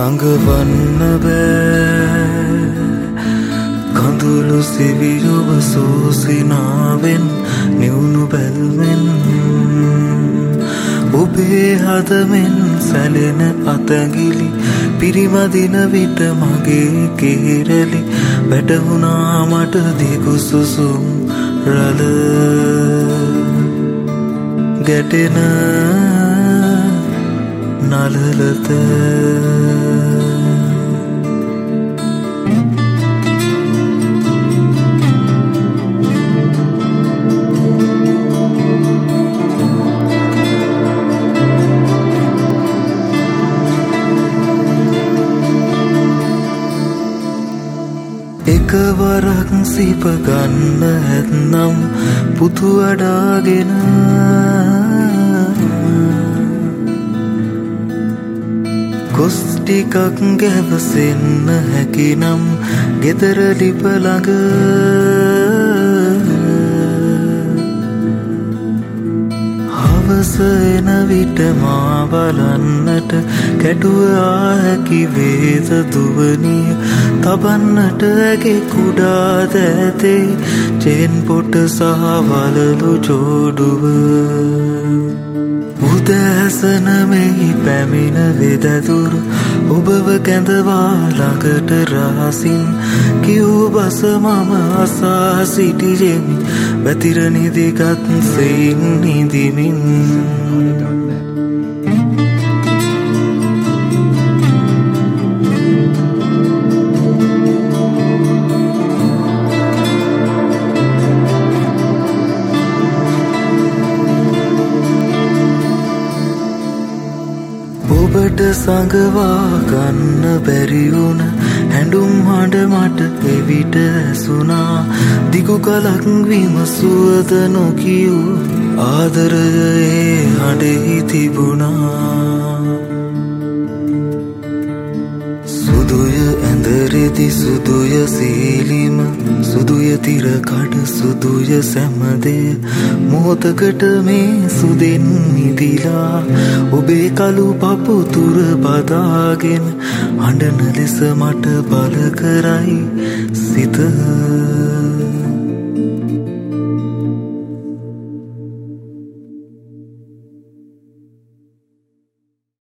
සඟවන්න බෑ කඳුළු සිවියොබ සෝසිනාවෙන් නිවුණු බැල්මෙන් ඔබේ හදමෙන් සැලෙන අතගිලි පිරිමදින විට මගේ කෙරෙලි වැටහුණා මට දිගු සුසුම් රළ ගැටෙන නළලත එකවරක් සිප ගන්න ඇත්නම් පුතු අඩාගෙන කොස් ටිකක් ගැවසෙන්න හැකිනම් ගෙදර ලිප ළඟ හවස එන විට මා බලන්නට කැටුව ආහැකි වේද දුවනිය තබන්නට ඇගේ කුඩා දැතේ චේන් පොට සහ වලලු ජෝඩුව උදෑසන මෙහි පැමිණ වෙදදුරු ඔබව කැඳවා ළඟට රහසින් කිව් බස මම අසා සිටියෙමි වැතිර නිදිගත් සෙයින් නිදිමින් ඔබට සඟවා ගන්න බැරි වුණ හැඬුම් හඬ මට එවිට ඇසුණා දිගු කලක් විමසුවද නොකියූ ආදරයේ හඬෙහි තිබුණා සුදුය ඇඳරෙදි සුදුය සීලිම සුදුය තිරකඩ සුදුය සැමදේ මොහොතකට මේ සුදෙන් නිදිලා ඔබේ කළු පපු තුර බදාගෙන අඬන ලෙස මට බල කරයි සිත